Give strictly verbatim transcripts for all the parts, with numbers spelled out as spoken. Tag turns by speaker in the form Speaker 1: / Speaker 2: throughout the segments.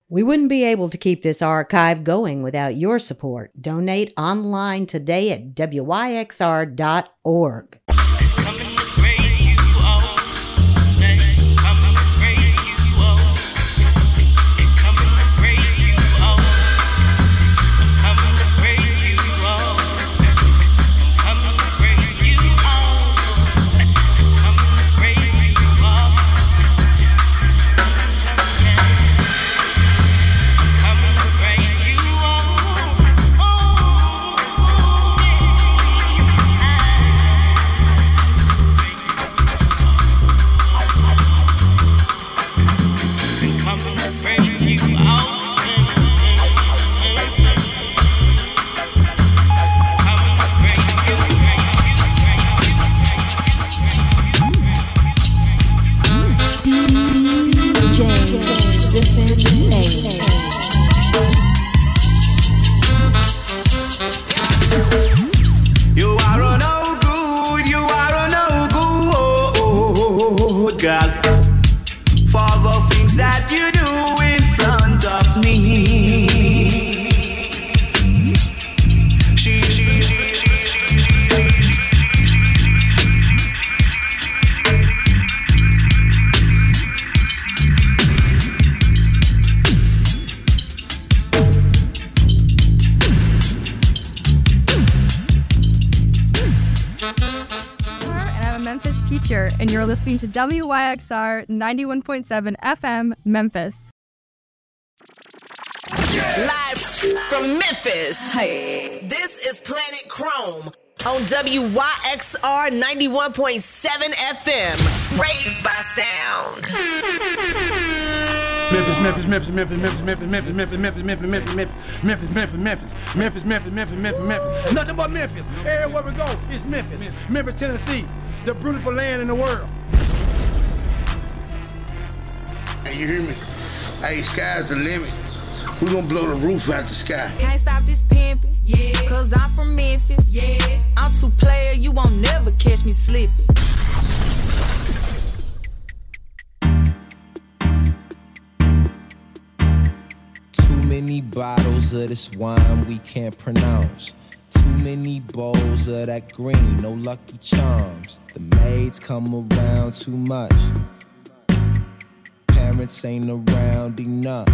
Speaker 1: We wouldn't be able to keep this archive going without your support. Donate online today at W Y X R dot org.
Speaker 2: And you're listening to W Y X R ninety-one point seven F M, Memphis.
Speaker 3: Live from Memphis. Hey, this is Planet Chrome on W Y X R ninety-one point seven F M. Raised by sound.
Speaker 4: Memphis, Memphis, Memphis, Memphis, Memphis, Memphis, Memphis, Memphis, Memphis, Memphis, Memphis, Memphis, Memphis, Memphis, Memphis, Memphis, Memphis, Memphis, Memphis, Memphis. Nothing but Memphis. Everywhere we go, it's Memphis. Memphis, Tennessee, the beautiful land in the world.
Speaker 5: Hey, you hear me? Hey, sky's the limit. We gonna blow the roof out the sky.
Speaker 6: Can't stop this pimpin', yeah, cause I'm from Memphis, yeah. I'm too player, you won't never catch me slipping.
Speaker 7: Too many bottles of this wine we can't pronounce. Too many bowls of that green, no Lucky Charms. The maids come around too much. Parents ain't around enough.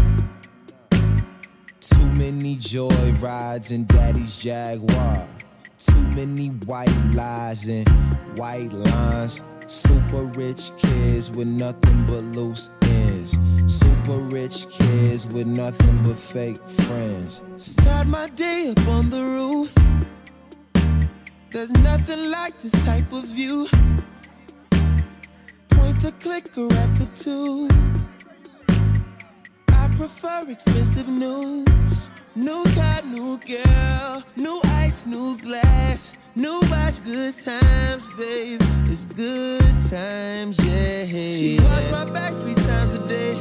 Speaker 7: Too many joy rides in daddy's Jaguar. Too many white lies and white lines. Super rich kids with nothing but loose ends. Super rich kids with nothing but fake friends. Start my day up on the roof. There's nothing like this type of view. Point the clicker at the tube. I prefer expensive news. New car, new girl, new ice, new glass, new watch, good times, babe. It's good times, yeah. She wash my back three times a day.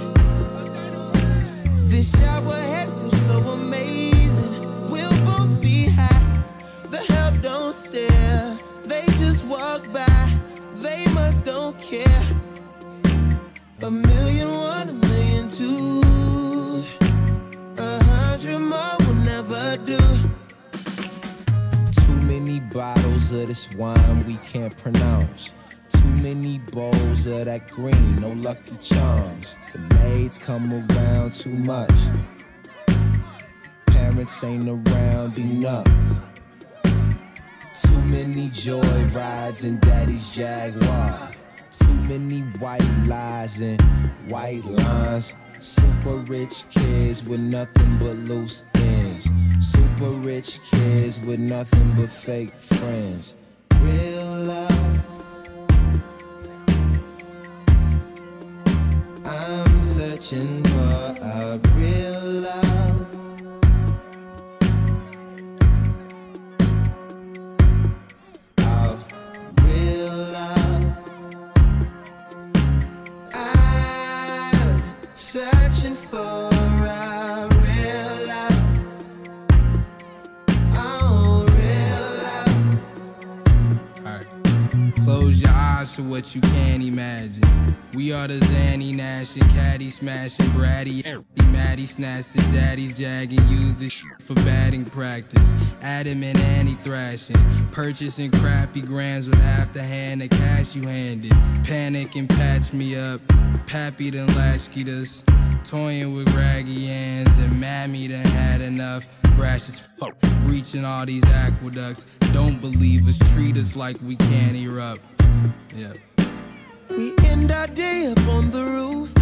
Speaker 7: This shower head feels so amazing. We'll both be high. The help don't stare. They just walk by. They must don't care. A million one, a million two. A hundred more will never do. Too many bottles of this wine we can't pronounce. Too many bowls of that green, no Lucky Charms. The maids come around too much. Parents ain't around enough. Too many joy rides in daddy's Jaguar. Too many white lies and white lines. Super rich kids with nothing but loose ends. Super rich kids with nothing but fake friends. Real love. I'm searching for a real love. Searching for a real love. Oh, real love.
Speaker 8: Alright. Close your eyes for what you can't imagine. We are the Zanny Nash and Caddy smashing Bratty. Maddie snatched his daddy's jag and used the shit for batting practice. Adam and Annie thrashing, purchasing crappy grams with half the hand of cash you handed. Panic and patch me up, Pappy done latchkeyed us. Toying with raggy hands and Mammy done had enough. Brash as fuck, reaching all these aqueducts. Don't believe us, treat us like we can't erupt. Yeah.
Speaker 7: We end our day up on the roof.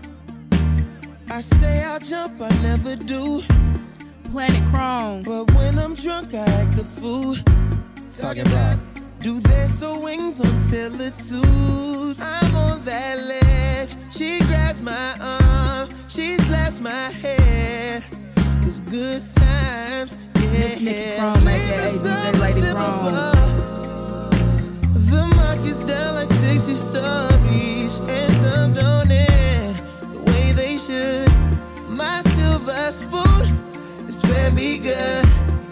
Speaker 7: I say I'll jump, I never do.
Speaker 6: Planet Chrome.
Speaker 7: But when I'm drunk, I act the fool. Talking about, do they sew wings until it suits? I'm on that ledge. She grabs my arm. She slaps my head. It's good times. Yeah.
Speaker 6: Miss Nikki Chrome, aka D J Lady Chrome.
Speaker 7: The market's down like sixty stories, and some don't end the way they should. My silver spoon is fed me good.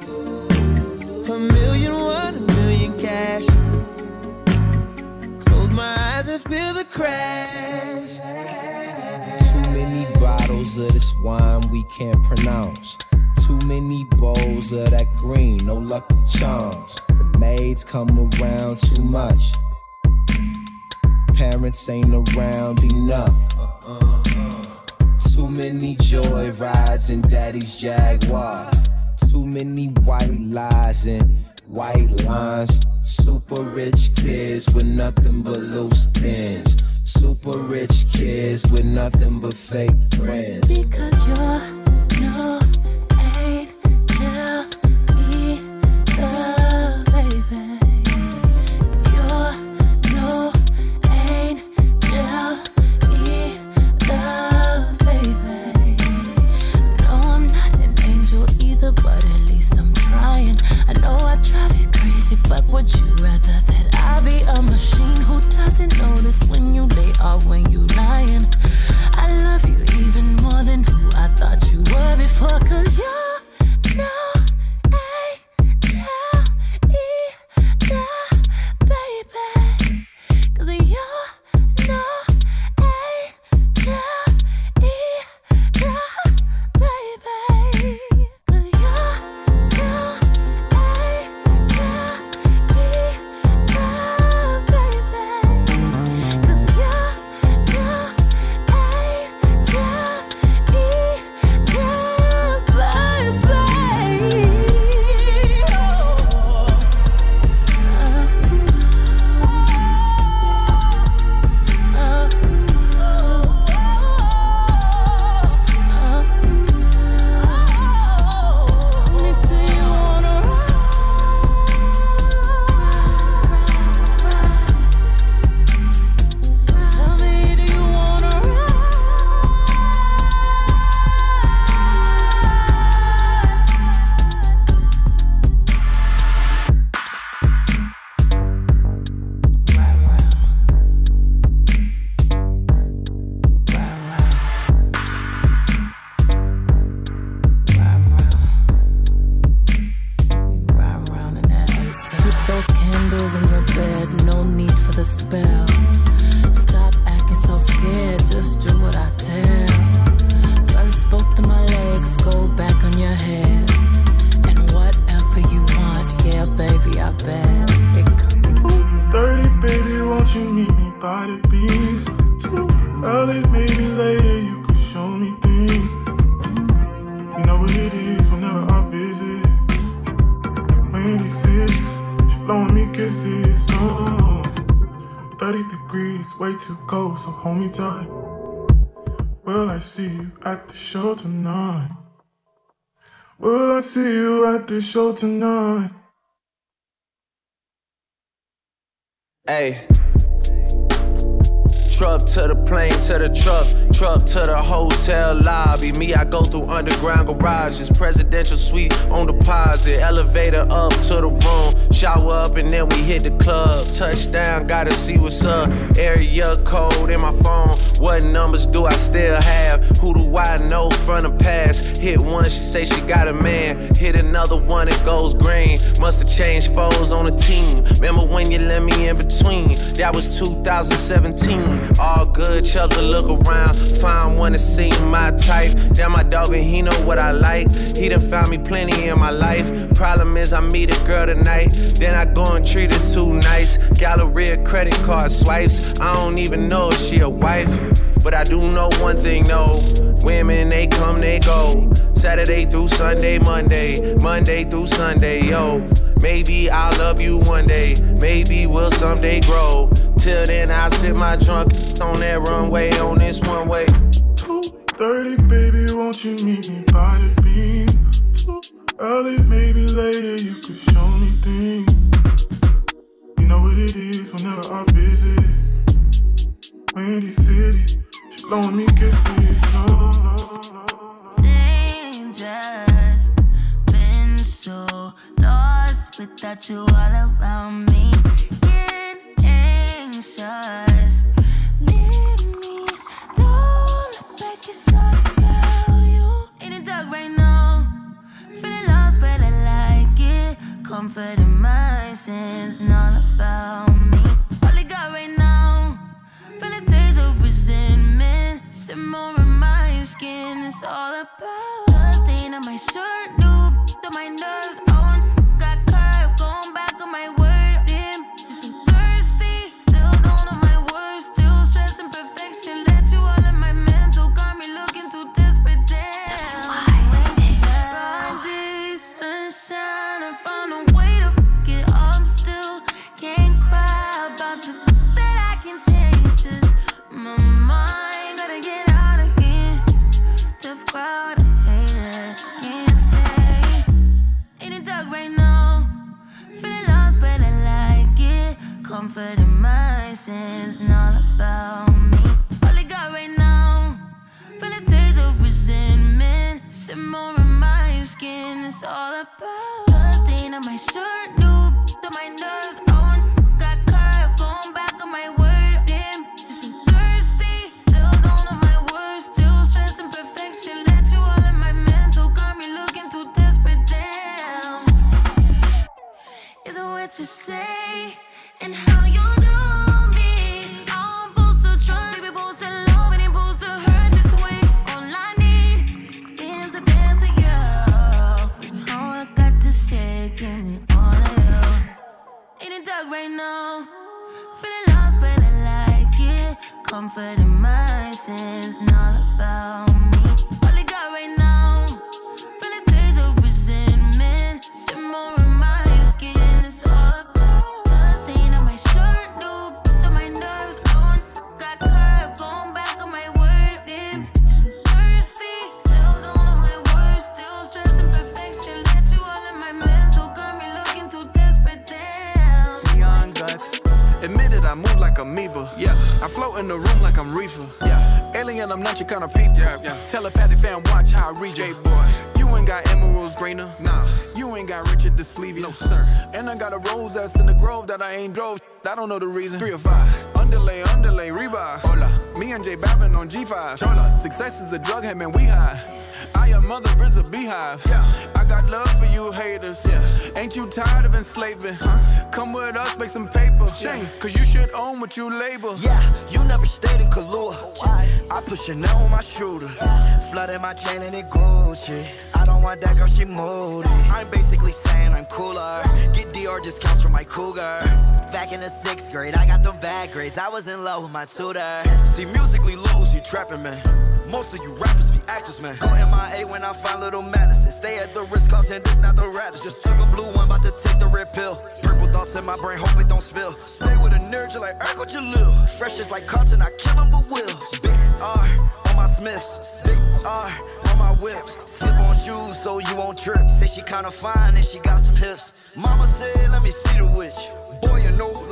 Speaker 7: A million one, a million cash. Close my eyes and feel the crash. Too many bottles of this wine we can't pronounce. Too many bowls of that green, no lucky charms. The maids come around too much. Parents ain't around enough. Too many joy rides in daddy's Jaguar. Too many white lies and white lines. Super rich kids with nothing but loose ends. Super rich kids with nothing but fake friends.
Speaker 9: Because you're no angel either, baby. 'Cause you're no angel either, baby. No, I'm not an angel either, but at least I'm trying. I know I drive you crazy, but would you rather that I be a machine who doesn't notice when you lay or when you lying? I love you even more than who I thought you were before, 'cause you're no angel either, baby. 'Cause you're no angel either, baby. 'Cause you're no
Speaker 10: at the show tonight. Will I see you at the show tonight?
Speaker 7: Hey,
Speaker 11: truck to the plane to the truck, truck to the hotel lobby. Me, I go through underground garages, presidential suite on deposit, elevator up to the room, shower up and then we hit the club. Touchdown, gotta see what's up. Area code in my phone. What numbers do I still have? Who do I know from the past? Hit one, she say she got a man. Hit another one, it goes green. Must've changed foes on the team. Remember when you let me in between? That was two thousand seventeen. All good, Chubb to look around. Find one that seem my type. Damn, my dog and he know what I like. He done found me plenty in my life. Problem is I meet a girl tonight, then I go and treat her too nice. Galleria credit card swipes. I don't even know if she a wife, but I do know one thing, no. Women, they come, they go. Saturday through Sunday, Monday, Monday through Sunday, yo. Maybe I'll love you one day, maybe we'll someday grow. Till then, I'll sit my drunk on that runway, on this one way.
Speaker 10: two thirty, baby, won't you meet me by the beam? Too early, maybe later, you could show me things. You know what it is whenever I visit Windy City, she blowing me kisses. Oh.
Speaker 9: Dangerous, been so lost without you all around me. Getting anxious, leave me, don't look back, it's all about you. In the dark right now, feeling lost but I like it. Comfort in my sins and all about me. All I got right now, feel a taste of resentment, simmer in my skin, it's all about the stain on my shirt, new to my nerves. I want got curved, going back on my word. Damn, you're so thirsty, still don't know my words, still stressing perfection. Let you all in my mental, got me looking too desperate. Damn, Sunday sunshine, I found a way to get up still. Can't cry about the that I can change. Just my mind, gotta get out of here. Tough crowd, I hate it, can't stay. In the dark right now, feeling lost but I like it. Comfort in my sins and all about me. All I got right now, feel a taste of resentment, simmer in my skin, it's all about the stain on my shirt, new to my nerves. I want got curved, going back on my word. Damn, you're so thirsty, still don't know my words, still stressing perfection. Let you all in my mental, got me looking too desperate. Damn, is it what you say and how you do me? I'm supposed to trust, baby, supposed to love, and supposed to hurt this way. All I need is the best of you. All I got to say, give me all of you. In the dark right now, feeling lost but I like it. Comfort in my sins and all about me. All I got right now, feel a taste of resentment, simmer in my skin, it's all about the stain on my shirt, new to my nerves. I want got curved, going back on my word. Damn, so thirsty, still don't know my words, still stressing perfection. Let you all in my mental, got me looking too desperate. Damn,
Speaker 12: Neon guts. Admit it, I move like amoeba. Yeah, I float in the room like I'm reefer. Yeah, alien, I'm not your kind of people. Yeah, yeah. Telepathic fan, watch how I read you. Boy, you ain't got emeralds greener. Nah, you ain't got Richard the Sleevey. No sir. And I got a rose that's in the grove that I ain't drove. I don't know the reason. Three or five. Underlay, underlay, revive. Hola. Me and J Bappin on G five. Chola. Success is a drug, hey man, we high. I am mother is a beehive. Yeah, I got love for you haters. Yeah, ain't you tired of enslaving? Huh? Come with us, make some paper. Yeah. Cause you should own what you label.
Speaker 13: Yeah, you never stayed in Kahlua. I put Chanel on my shooter. Flooded my chain and it Gucci. I don't want that girl, she moody. I'm basically saying I'm cooler. Get D R discounts from my cougar. Back in the sixth grade, I got them bad grades. I was in love with my tutor. See, musically lows, you trapping, man. Most of you rappers be actors, man. Go M I A when I find little Madison. Stay at the Ritz-Carlton, this not the Radisson. Just took a blue one, about to take the red pill. Purple thoughts in my brain, hope it don't spill. Stay with a nerd, you like Urkel Jalil. Fresh is like Carlton, I kill him but will. Big R on my Smiths, big R on my whips. Slip on shoes so you won't trip. Say she kinda fine and she got some hips. Mama said, let me see the witch. Boy, you know, like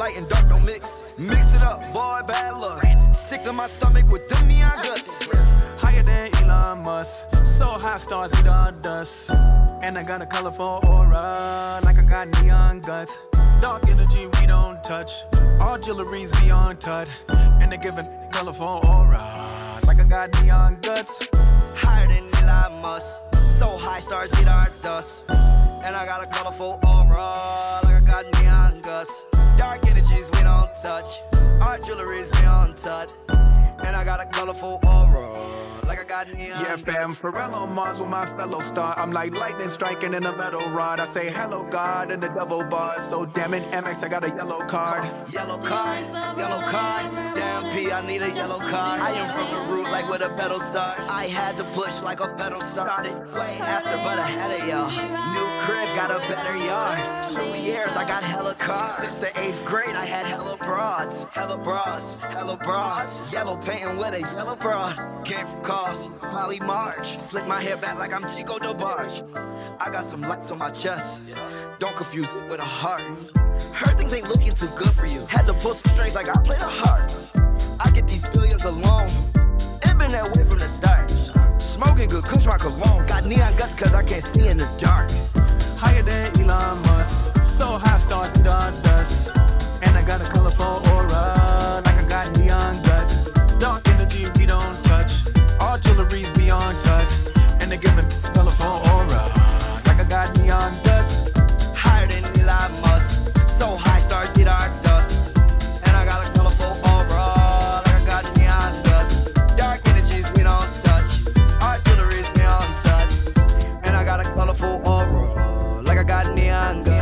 Speaker 13: light and dark don't mix. Mix it up, boy, bad luck. Sick to my stomach with them neon guts.
Speaker 12: Higher than Elon Musk. So high stars eat all dust. And I got a colorful aura, like I got neon guts. Dark energy we don't touch. All jewelry's beyond touch. And they give a colorful aura, like I got neon guts.
Speaker 13: Higher than Elon Musk. So high stars eat our dust. And I got a colorful aura, like I got neon guts. Dark energies we don't touch. Our jewelry's beyond touch. And I got a colorful aura, like I got neon
Speaker 12: Yeah, fam, Pharrell on Mars with my fellow star. I'm like lightning striking in a metal rod. I say hello, God, in the double bars. So damn it, M X, I got a yellow card.
Speaker 13: Yellow card, yellow card. Damn P, I need a yellow card. I am from the root like with a pedal start. I had to push like a pedal started way after, but ahead of y'all. New crib, got a better yard. Two years, I got hella cars. Since the eighth grade, I had hella broads. Hella bras, hella bras. Yellow painting with a yellow broad. Came from Cos, Molly March. Slick my hair back like I'm Chico DeBarge. I got some lights on my chest. Don't confuse it with a heart. Heard things ain't looking too good for you. Had to pull some strings like I played a harp. I get these billions alone. It been that way from the start. Smoking good, cooks my cologne. Got neon guts cause I can't see in the dark.
Speaker 12: Higher than Elon Musk. So high stars in the dust. And I got a colorful aura, like I got neon guts. Dark energy we don't touch. All jewelry's beyond touch. And they give a colorful aura, like I got neon guts.
Speaker 13: Higher than Elon Musk. So high stars eat our dust. And I got a colorful aura, like I got neon guts. Dark energies we don't touch. Our jewelry's beyond touch. And I got a colorful aura, like I got neon guts.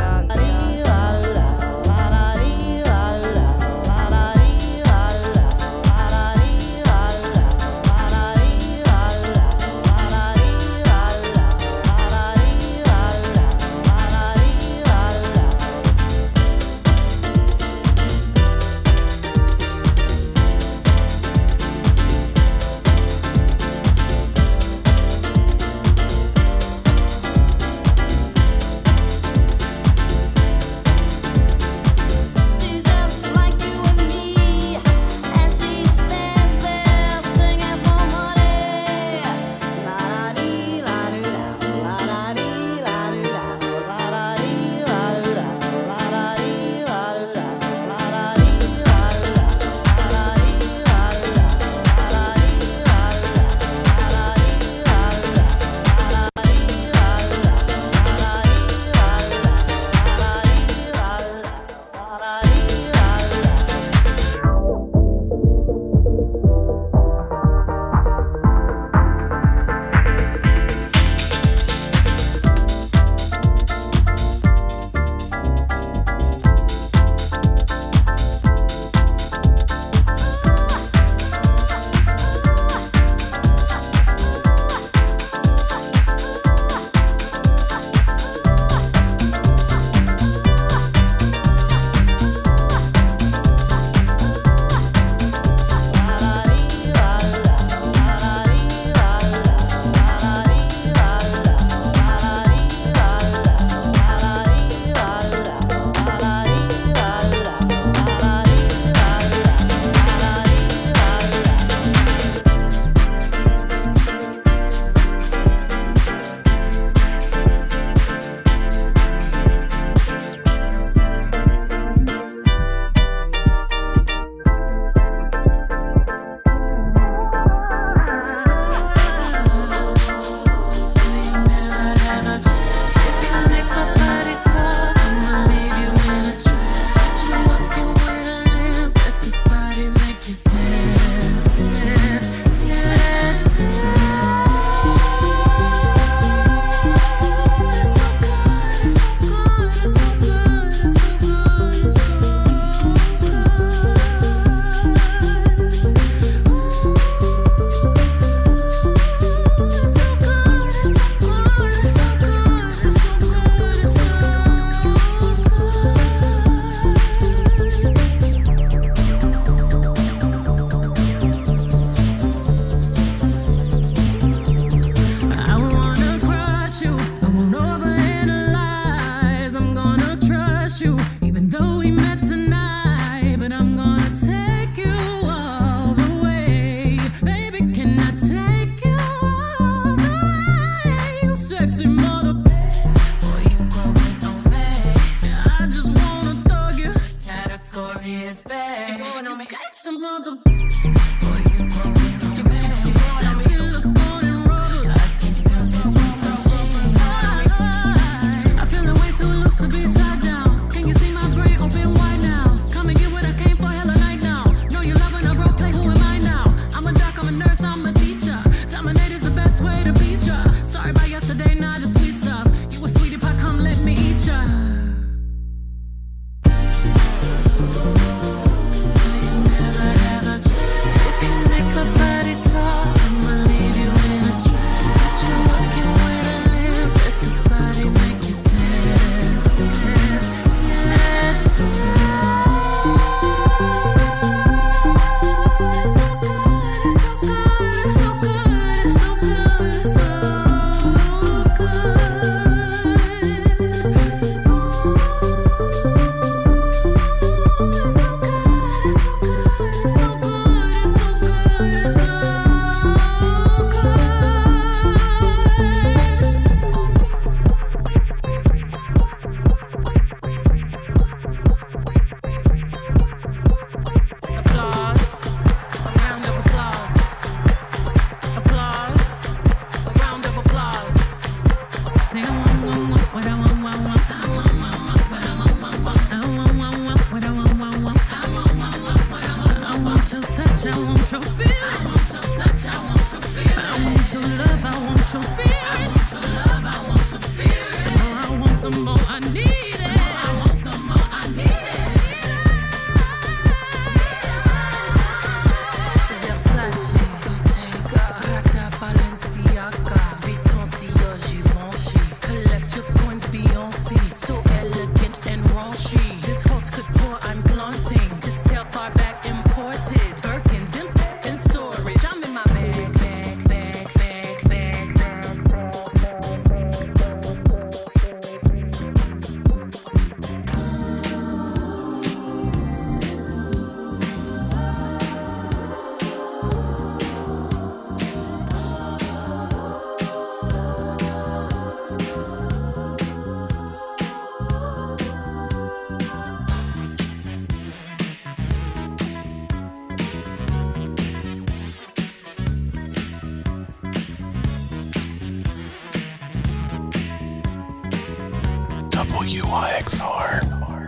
Speaker 14: W Y X R.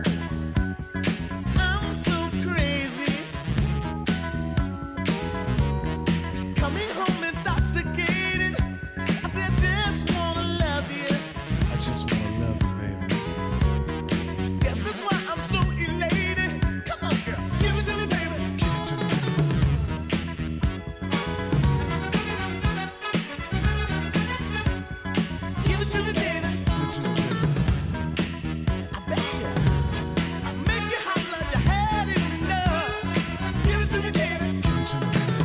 Speaker 15: I'm so crazy. Coming home intoxicated. I said, I just wanna love you.
Speaker 16: I just wanna love you, baby.
Speaker 15: Guess that's why I'm so elated. Come on, girl, give it to me, baby.
Speaker 16: Give it to me.
Speaker 15: Give it to me, baby.
Speaker 16: Give it to me, baby.
Speaker 15: I bet you. I make you holler, you had enough. Give it to me, baby.
Speaker 16: Give it to me, baby.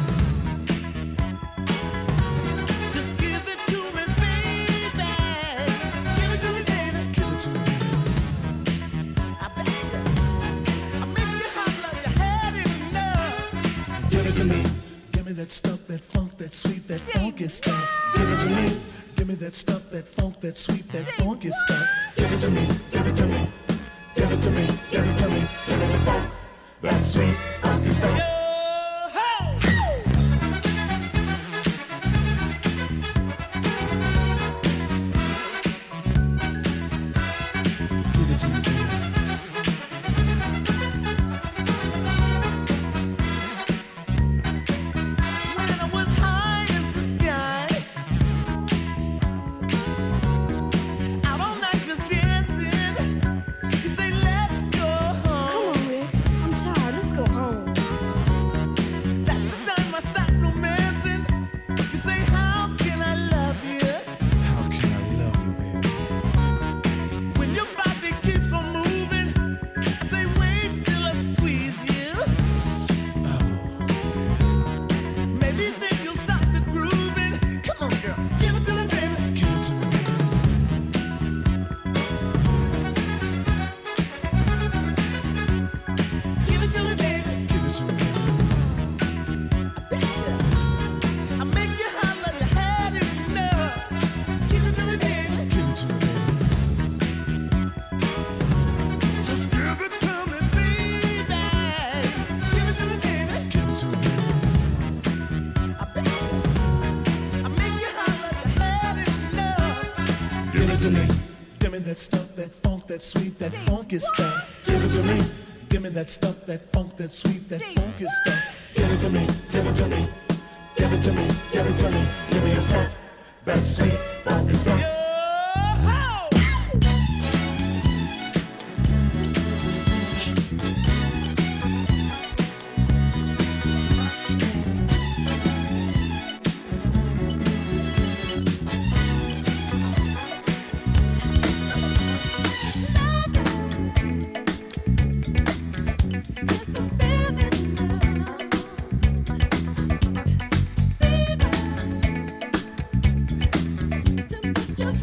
Speaker 15: Just give it to me, baby. Give it to me, baby.
Speaker 16: Give it to me, baby.
Speaker 15: I bet you. I make you holler, you had enough.
Speaker 16: Give it to me. Give me that stuff, that funk, that sweet, that funky stuff. Give it to me. Give me that stuff, that funk, that sweet, that funky stuff. Give it to me. Give it to me. Give it to me. Give it to me. Give me the funk, that sweet, funky stuff. Give it to me, baby.
Speaker 15: When I was high as the sky, out all night just dancing. You say, let's go home.
Speaker 17: Come on, Rick. I'm tired. Let's go home.
Speaker 15: That's the time I start romancing. You say, how can I love you
Speaker 16: How can I love you, baby?
Speaker 15: when your body keeps on moving? I say, wait till I squeeze you. Maybe then you'll start to grooving. Come on, girl, give it to me, baby.
Speaker 16: Give it to me, baby.
Speaker 15: Give it to me, baby.
Speaker 16: Give it to me, baby.
Speaker 15: I bet you. I make you holler, you had enough. Give it to me, baby.
Speaker 16: Give it to me, baby.
Speaker 15: Just give it to me, baby. Give it to me, baby.
Speaker 16: Give it to me, baby.
Speaker 15: I bet you. I make you holler, you had enough.
Speaker 16: Give it to me. Give me that stuff, that funk, that sweet, that funky stuff. Give it to me. Give me that stuff, that funk, that sweet, that funky stuff. Give it to me. Give it to me. Give it to me. Give it to me. Give me your stuff, that sweet, funky stuff.
Speaker 15: Just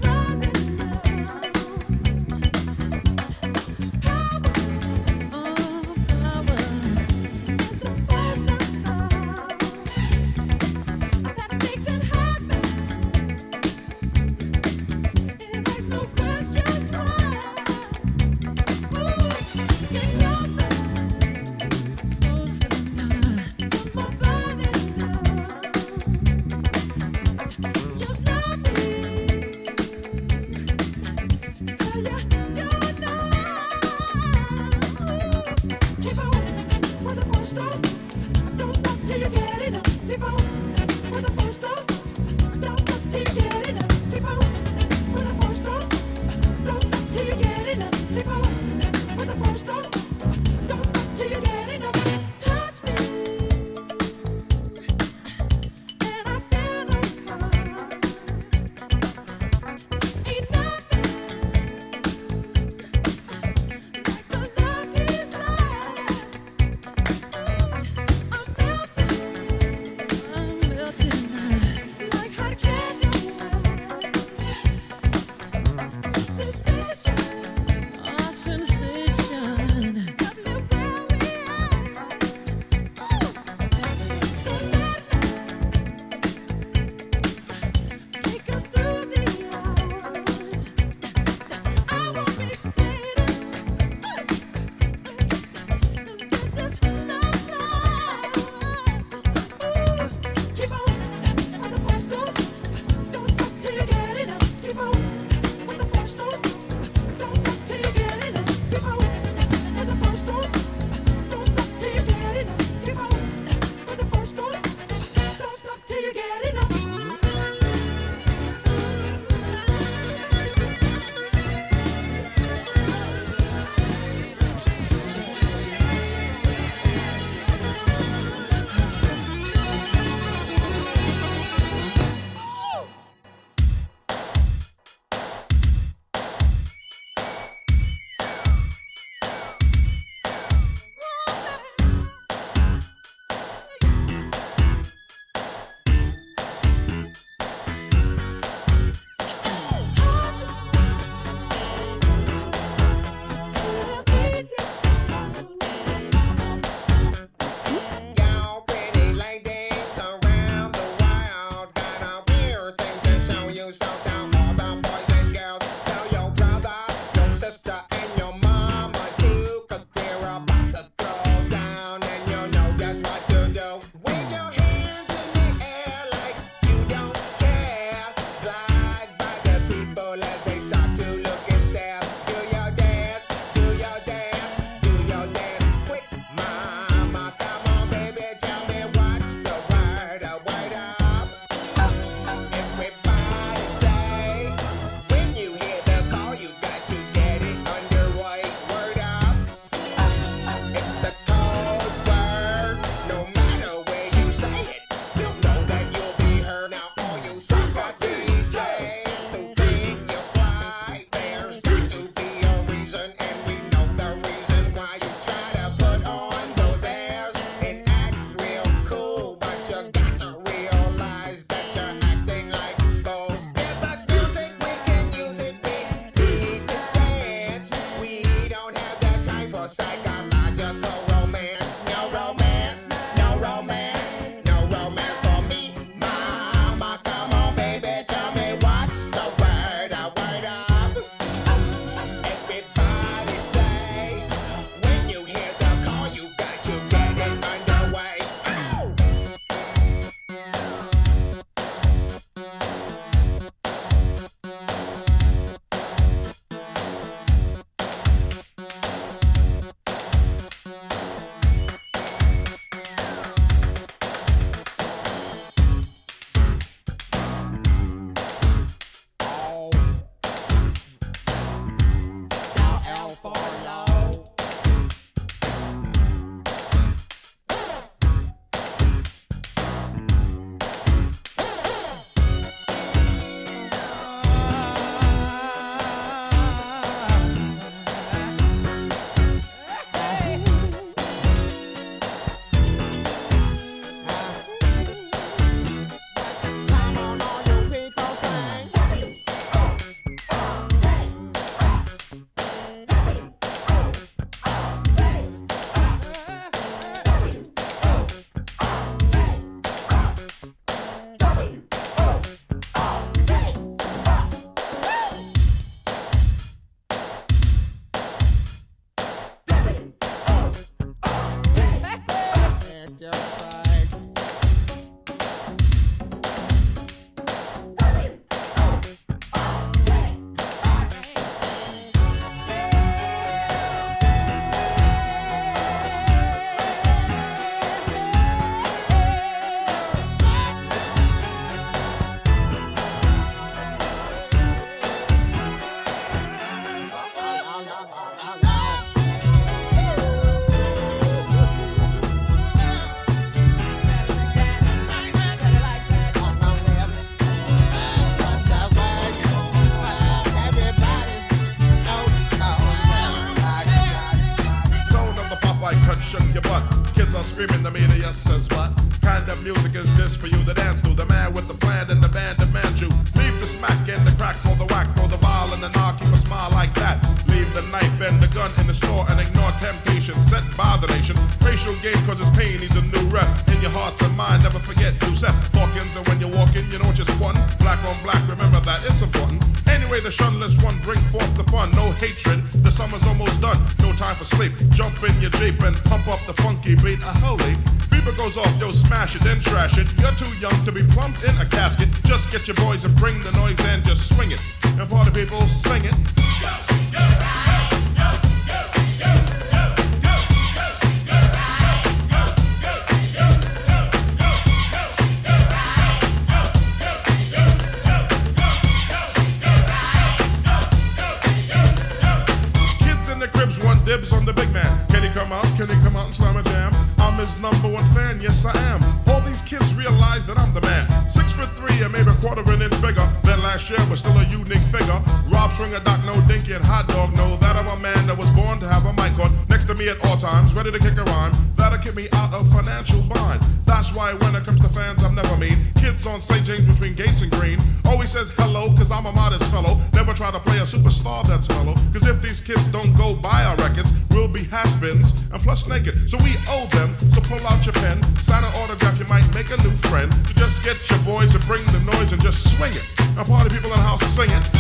Speaker 14: people as they stop to look and stare. Do your dance, do your dance, do your dance quick, mama. Come on, baby, tell me what's the word, a word up. Everybody say, when you hear the call, you got to get it underway. Word up. It's the code word. No matter where you say it, you'll know that you'll be heard. Now all you sucker D Js who think you're fly, there's got to be a reason, and we know the reason why you try to put on those airs and act real cool, but you got to realize that you're acting like fools. Give us music, we can use it. We need to dance. We don't have the time for psychological romance. No romance, no romance, no romance for me, mama. Come on, baby, tell me what's the word, a word up. Everybody say, when you hear the call, you got to get it underway. Ow! L for low. Come on, all you people sing.
Speaker 18: Tone of the Popeye cut shook your butt. Kids are screaming, the media says what? Kind of music is this for you to dance to? The man with the plan and the band demands you. Leave the smack and the crack for the whack, throw the vial and the knock, keep a smile like that. Leave the knife and the gun in the store and ignore temptation set by the nation. Racial game cause it's pain needs a new rep. In your heart and mind, never forget Yusef Hawkins. And when you're walking, you know what you're squatting. Black on black, remember that, it's important. Anyway, the shunless one bring forth the fun. No hatred, the summer's almost done. No time for sleep. Jump in your Jeep and pump up the funky beat. A holy beeper goes off, yo, smash it, then trash it. You're too young to be plumped in a casket. Just get your boys and bring the noise and just swing it. And party people, sing it. Kids in the cribs want dibs on the big man. Can he come out? Can he come out and slam a jam? I'm his number one fan, yes I am. All these kids realize that I'm the man. Six foot three and maybe a quarter an inch bigger than last year, but still a unique figure. Rob Swinger, Doc, no dinky and hot dog know that I'm a man that was born to have a mic on next to me at all times, ready to kick a rhyme. That'll keep me out of financial bind. That's why when it comes to fans, I'm never mean. Kids on Saint James between Gates and Green always says hello, cause I'm a modest fellow. Never try to play a superstar that's mellow, cause if these kids don't go buy our records, we'll be has-beens and plus naked. So we owe them, so pull out your pen, sign an autograph, you might make a new friend. So just get your boys and bring the noise and just swing it. And party people in the house sing it.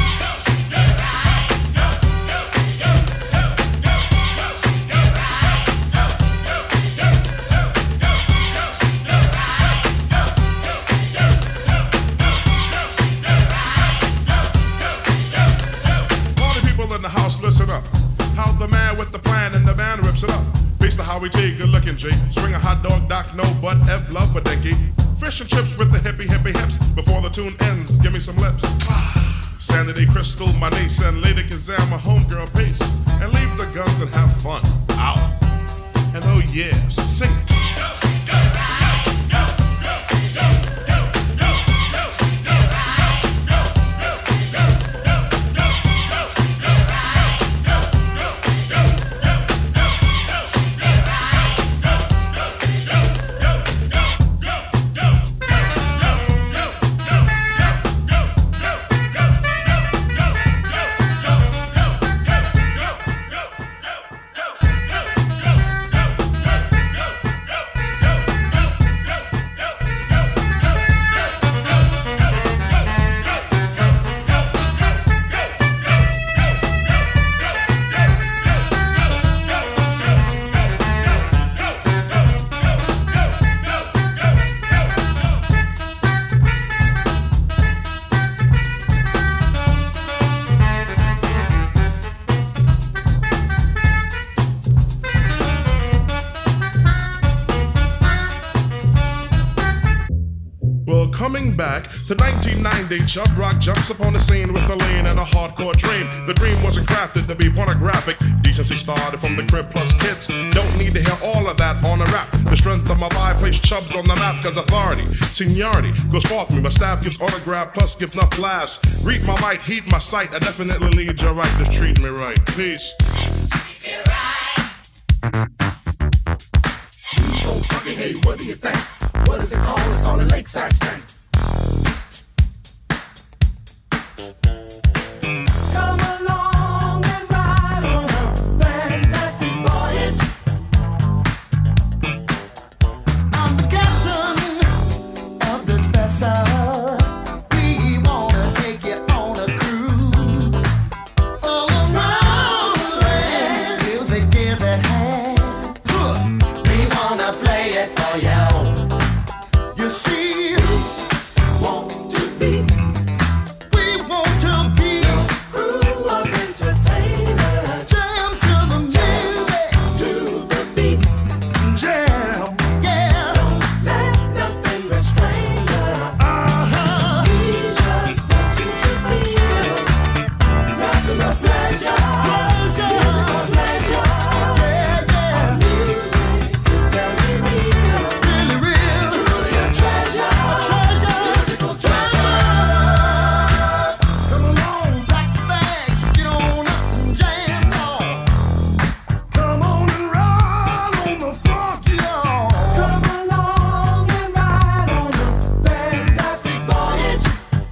Speaker 18: Mister Howie T, good looking G. Swing a hot dog, Doc, no butt, F, love a dinky. Fish and chips with the hippie, hippie hips. Before the tune ends, give me some lips. Sanity Crystal, my niece, and Lady Kazam, my homegirl, peace. And leave the guns and have fun. Out. And oh yeah, sing it. Coming back to nineteen ninety, Chub Rock jumps upon the scene with a lean and a hardcore dream. The dream wasn't crafted to be pornographic. Decency started from the crib plus kids. Don't need to hear all of that on a rap. The strength of my vibe placed Chubbs on the map, cause authority, seniority goes forth me. My staff gives autograph plus gives enough laughs. Read my mic, heat my sight. I definitely lead you right, just treat me right. Peace.
Speaker 16: So funky, hey, what do you think? What is it called? It's called a lakeside stank. Come along and ride on a fantastic voyage. I'm the captain of this vessel. We wanna take you on a cruise all around the land. Music is at hand. We wanna play it for you. You see, want to be, we want to be a crew of entertainers. Jam to the music, to the beat. Jam, yeah. Don't let nothing restrain you. Uh-huh. We just want you to feel nothing but pleasure. Pleasure. Musical pleasure. Yeah, yeah. Our music is very real. Really real. Truly a treasure. A treasure. Musical treasure. Come along, black bags, get on up and jam, y'all. Come on and ride on the funk, y'all. Come along and ride on a fantastic voyage.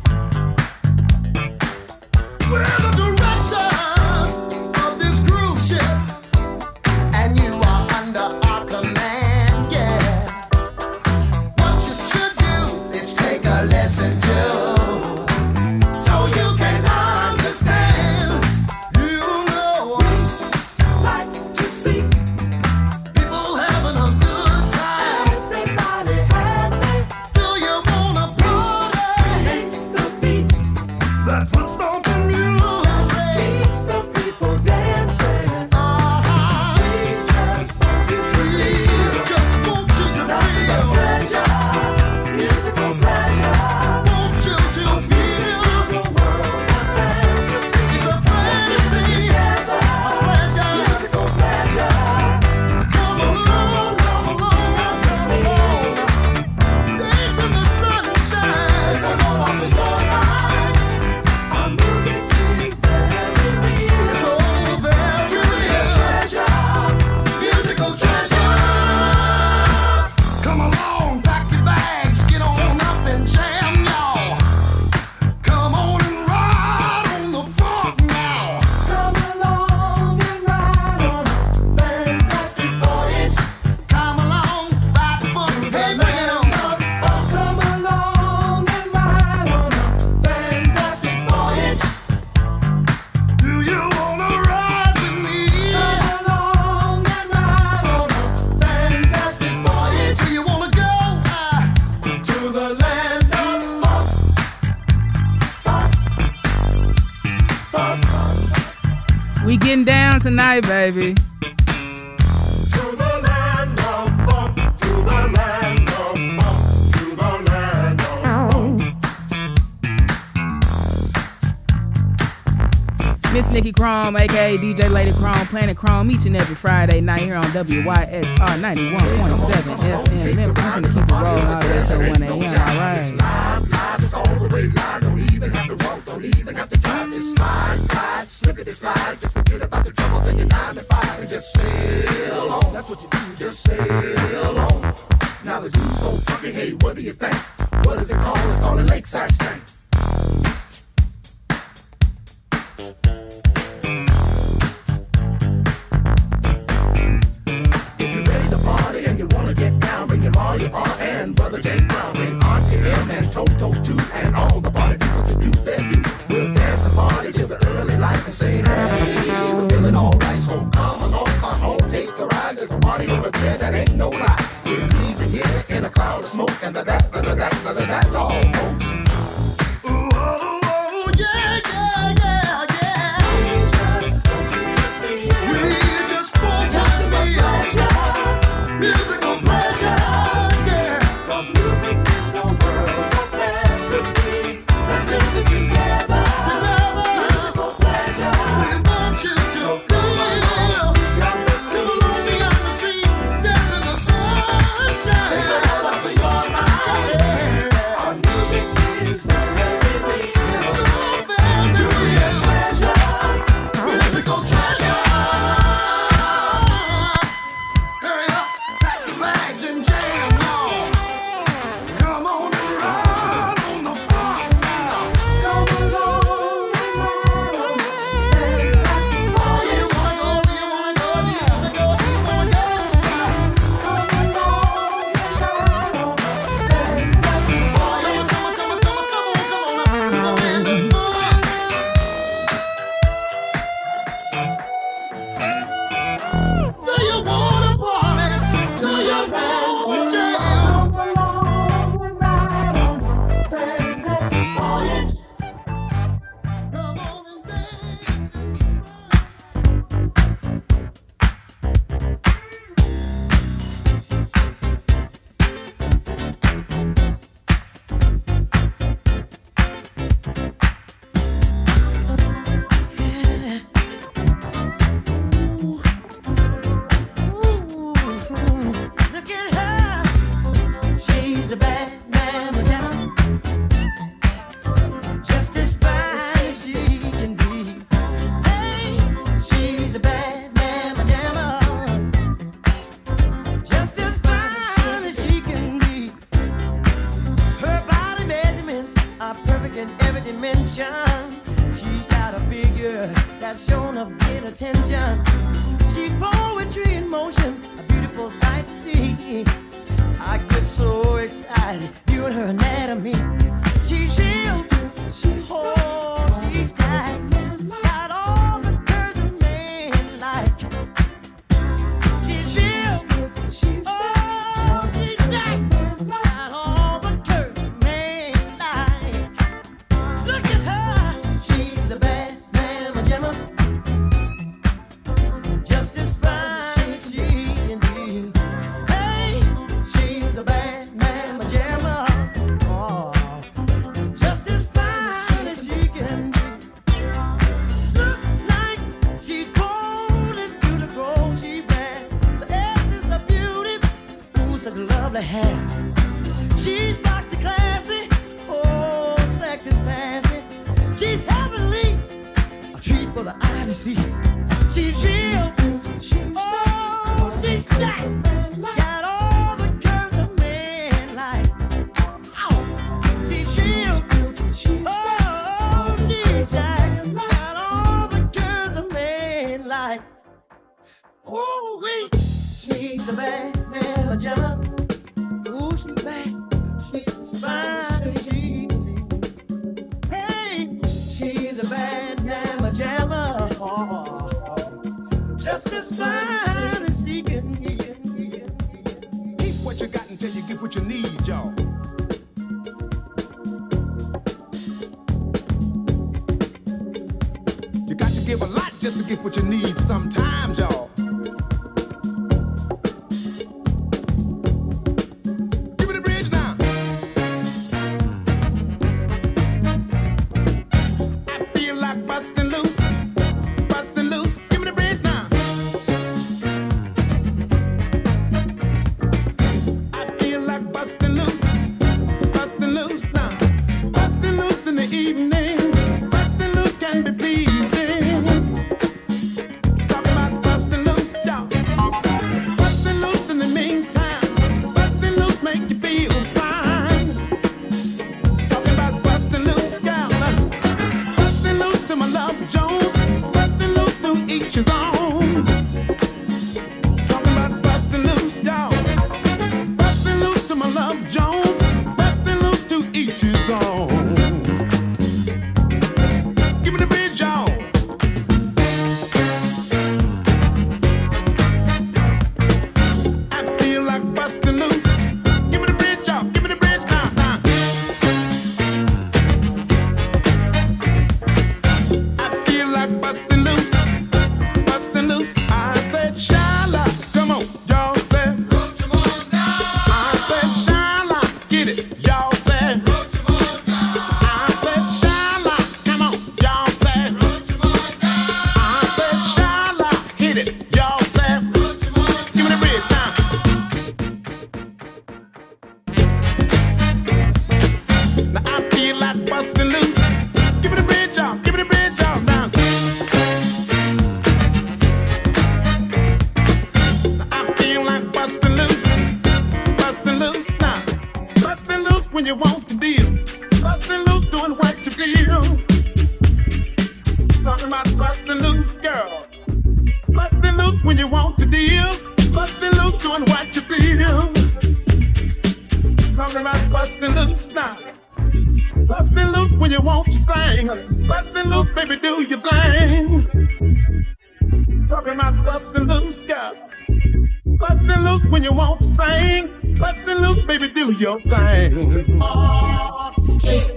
Speaker 16: We're the directors of this cruise ship, and you are under our command, yeah. What you should do is take a lesson too, so you can understand. You know, we like to see people having a good time. Everybody happy. Do you wanna party? Hate the beat. That's what stomping music keeps the people dancing. Uh-huh. We just want you to feel. Just want you to feel. Pleasure. Musical pleasure. Want you to feel. It's a world of fantasy. It's a fantasy. A pleasure. Musical pleasure. Come along, come along, come along. Dance in the sunshine. Take a load off the door line. Our music is very real. So very real. Treasure. Musical treasure. Come along, pack your bags, get on up and jam, y'all. Come on and ride on the funk now. Come along and ride on a fantastic voyage. Come along, ride the funk, hey, man, on the funk. Come along and ride on a fantastic voyage. Do you wanna ride with me? Come along and ride on a fantastic voyage. Do you wanna go uh, to the land of funk? Funk, funk, funk.
Speaker 19: We getting down tonight, baby.
Speaker 16: To the
Speaker 8: Miss Nikki Chrome, aka D J Lady Chrome, Planet Chrome, each and every Friday night here on W Y X R ninety-one point seven F M. Memphis, we're gonna keep it rolling all the way till one a.m. All right.
Speaker 16: Live, live, it's all the way live. Don't even have to walk, don't even have to drive. Just slide, slide, slip it and slide. Just forget about the troubles in your nine to five and just sail on. That's what you do, just sail on. Now the dude's so funky, hey, what do you think? What is it called? It's called a lakeside stank. If you're ready to party and you wanna get down, bring your Ma, your Pa, and Brother James Brown, bring Auntie M and Toto too, and all the party people to do their do. We'll dance and party till the early light and say, hey, we're feeling alright, so come along, come on, take a ride. There's a party over there that ain't no lie. We're leaving here in a cloud of smoke, and that, that, that, that, that, that's all, folks. Ooh, oh, oh, yeah, yeah, yeah, yeah. We just want you to be musical pleasure, yeah. 'Cause music is a world of fantasy. Let's live it together. Together. Musical pleasure. We want you to so feel. Beyond the sea. Beyond the sea. Dance in the sunshine. Take the head off of your mind. Yeah. Our music is where we be. It's so fantasy. Treasure. Musical treasure. Hurry up, pack your bags and jam, y'all. Come on and ride on the floor now. Come along and ride on the fantastic voyage. You wanna go, you wanna go, you wanna go, you wanna go. Come along and ride on the fantastic voyage. Come on, come on, come on, come on, come on, come on, come on, in the fun. Do you wanna party? Do you wanna jam? Come along and ride on the fantastic voyage. Come on and dance in the sun. Look at her. She's a bad mamma, just as fine as she can be. Hey, she's a bad mamma jamma, just as fine as she can be. Her body measurements are perfect in every dimension. She's got a figure that's shown of great attention. She's poetry in motion, a beautiful sight to see. I get so excited viewing her anatomy. She's real, oh, she's got, got all the curves a man like. She's real, oh, she's got, got all the curves a man like. Look at her, she's a bad mamma jamma, just as fine as she can be. Hey, she's a bad mamma jamma, oh, just as fine as she can be. Looks like she's born into the grown she bad. The essence of beauty, ooh, such lovely hair. She's boxy classy, oh, sexy sassy. She's heavenly, a treat for the eye to see. She's real, oh, she's got, got all the curves a man like. Oh, she's real, oh, she's got, got all the curves a man like. Ooh, wee. She's a bad mamma jamma, ooh, she's bad, she's as fine as she can be. Hey, she's a bad mamma jamma, oh, just as fine as she can be.
Speaker 4: Keep what you got until you get what you need, y'all. You got to give a lot just to get what you need sometimes, y'all. Give me the bridge now. I feel like busting loose.
Speaker 10: each his own. Talking about busting loose, y'all. Busting loose to my love Jones. Busting loose to each his own. Give me the bridge, y'all. I feel like busting loose. Give me the bridge, y'all. Give me the bridge, now, now. I feel like busting loose, busting loose. I said, Shala, come on, y'all said. I said, Shala, get it, y'all said. I said, Shala, come on, y'all said. I said, Shala, hit it, y'all said. Give me the bridge now. Now I feel like busting loose. Give me the bridge, y'all. Give me the bridge, y'all. Now. Now I feel like busting loose. Busting loose now. Busting loose when you want to deal. Busting loose doing what you feel. Talking about busting loose, girl. Busting loose when you want to deal. Busting loose doing what you feel. Talking about busting loose now. Bustin' loose when you want to sing. Bustin' loose, baby, do your thing. Talking about bustin' loose, girl. Bustin' loose when you want to sing. Bustin' loose, baby, do your thing. Oh, skip.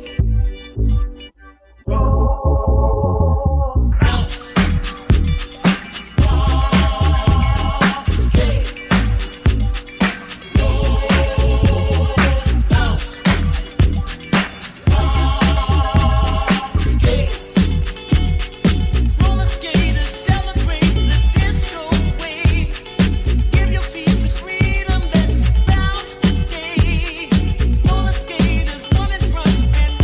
Speaker 15: Skaters, one in front and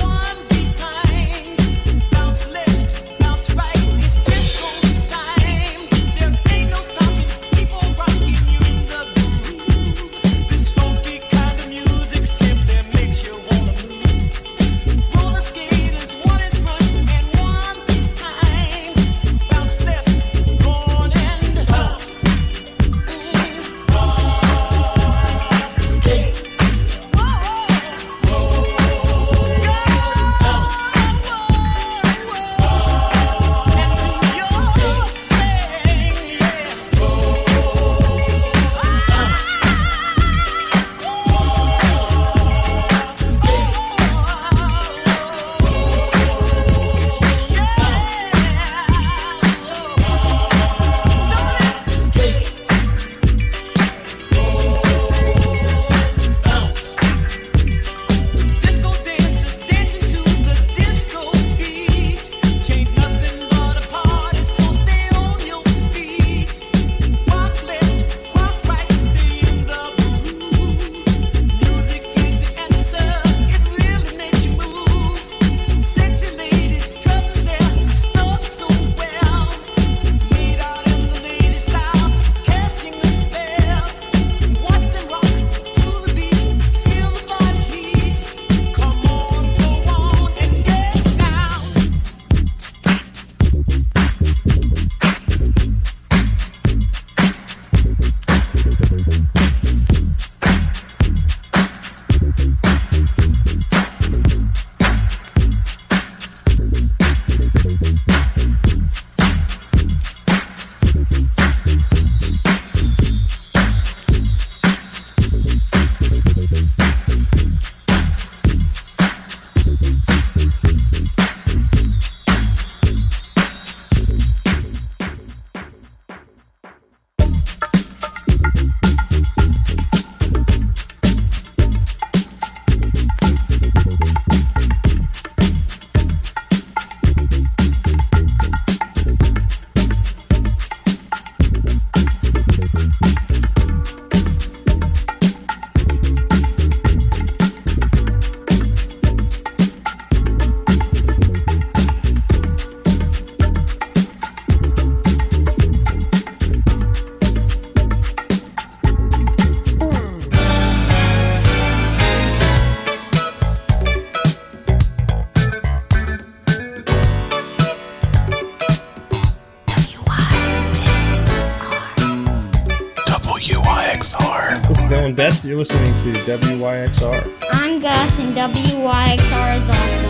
Speaker 19: Dylan Betts. You're listening to W Y X R.
Speaker 20: I'm Gus, and W Y X R is awesome.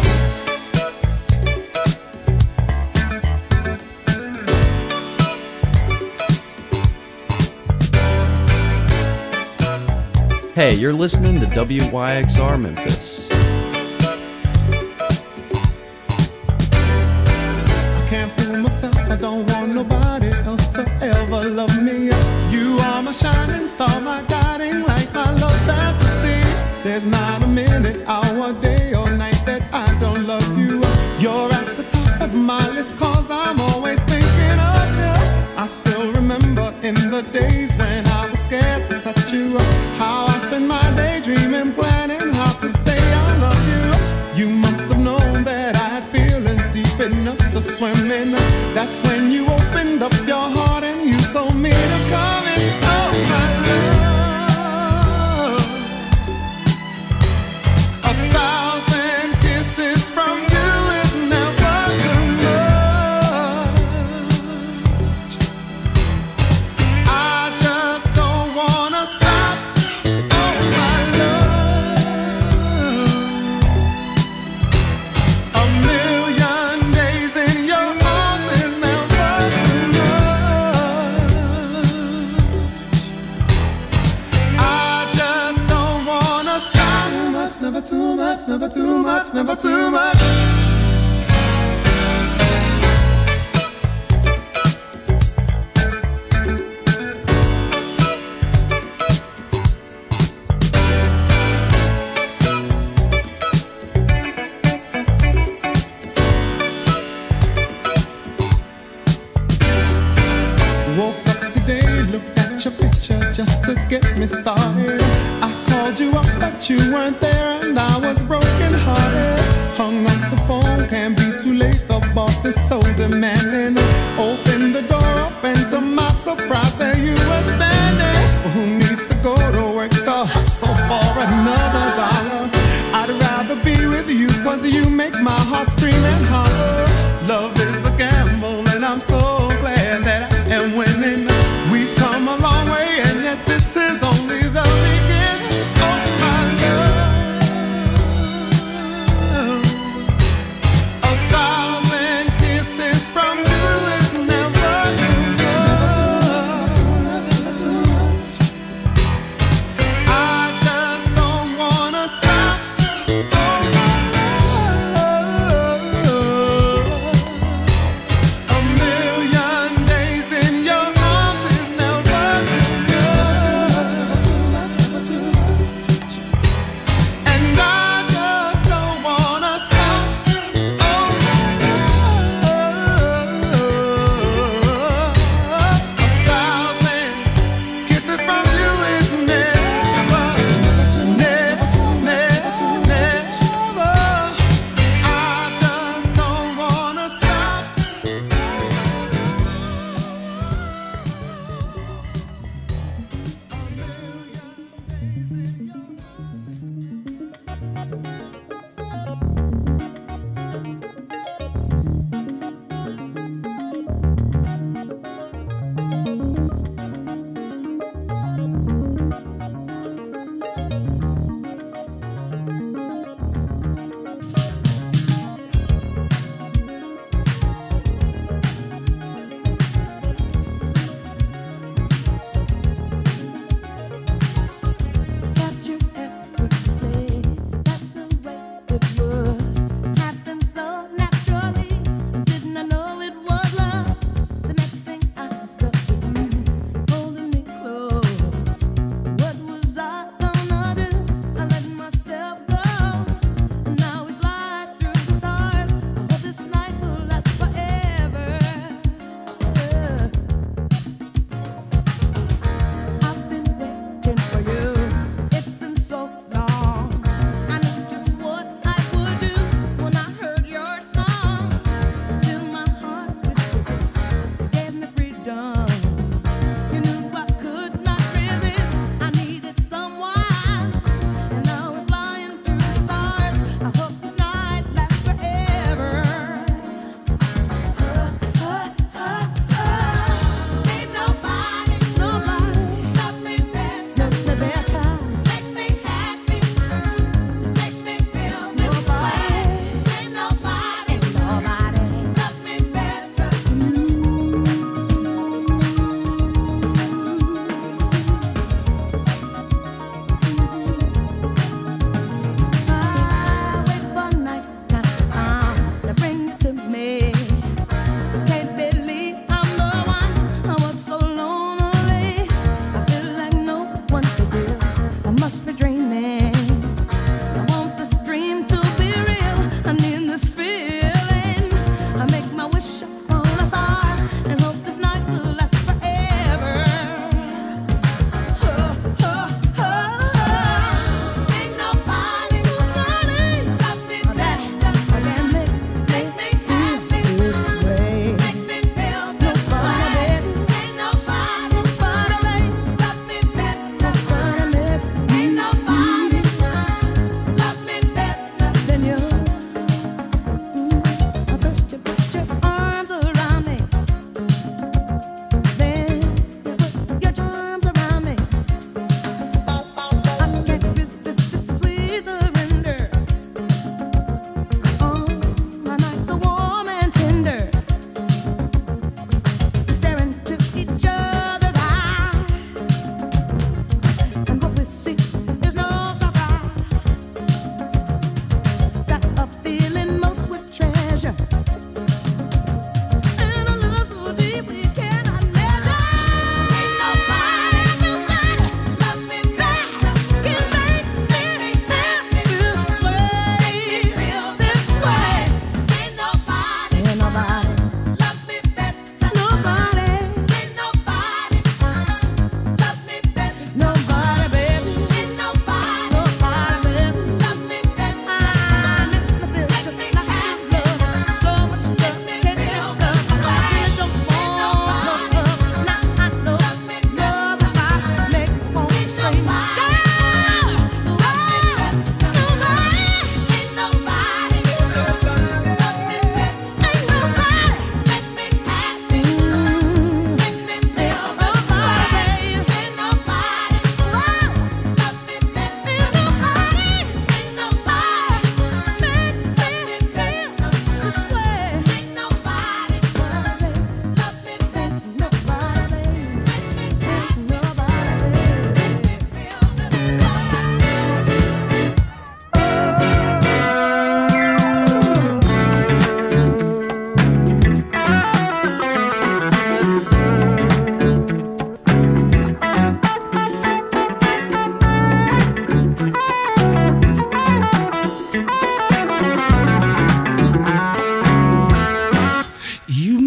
Speaker 21: Hey, you're listening to W Y X R Memphis.
Speaker 16: I can't fool myself, I don't want nobody else to ever love me. You are my shining star, my guiding light, my love fantasy. There's not a minute, hour, day or night that I don't love you. You're at the top of my list, cause I'm always thinking of you. I still remember in the days when I was scared to touch you, how I spent my day dreaming, planning how to say I love you. You must have known that I had feelings deep enough to swim in. That's when you opened up your heart and you told me to come in. Oh my love, a thousand kisses from you is never too much. I just don't wanna stop. Oh my love, a million days in your arms is never too much. I just don't wanna stop. Too much, never too much, never too much, never too much. Woke up today, looked at your picture just to get me started. I called you up, but you weren't there, and I was broken hearted. Hung up the phone, can't be too late. The boss is so demanding. Opened the door up, and to my surprise, there you were standing. Well, who needs to go to work to hustle for another dollar? I'd rather be with you, cause you make my heart scream and holler. Love is a gamble, and I'm so glad that I am winning. We've come a long way, and yet this is only the beginning. Oh my love, a thousand kisses from you is never too much. I just don't wanna stop. Oh my love,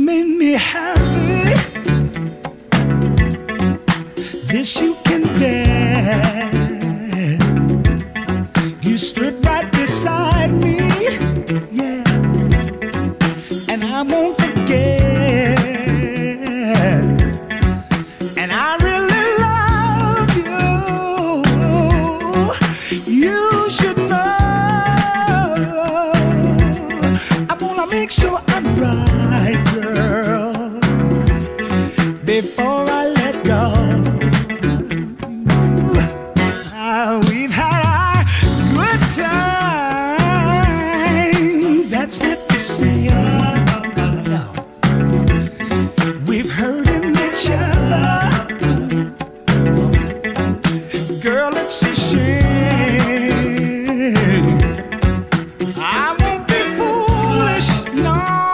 Speaker 16: made me happy. This you can bear. You stood right beside me, yeah, and I won't forget. And I really love you. You should know. I wanna make sure I'm right, girl, before I let go. Uh, we've had our good time. That's not to say no. We've hurting each other. Girl, it's a shame. I won't be foolish, no.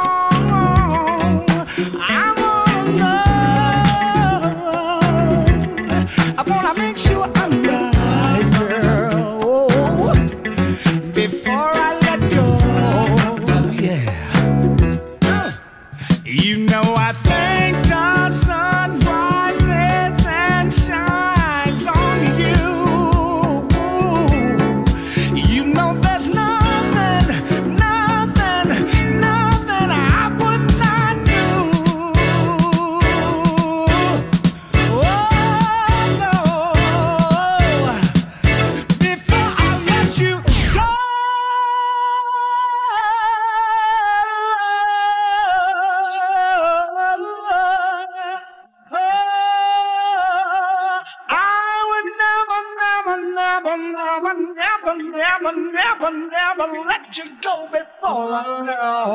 Speaker 16: I wanna know. I wanna make sure I'm right, girl, before I let go. Yeah. You know I thank the sun rises and shines on you. You know there's nothing, nothing, nothing I would not do. Oh no, before I let you go. I would never, never, never, never, never, never, never, never let you go before I know.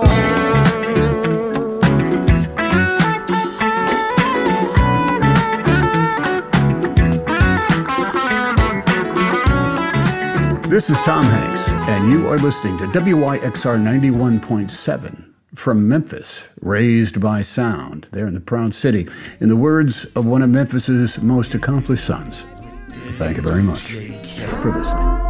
Speaker 1: This is Tom Hanks, and you are listening to W Y X R ninety-one point seven from Memphis, raised by sound, there in the Proud City, in the words of one of Memphis's most accomplished sons. Thank you very much for listening.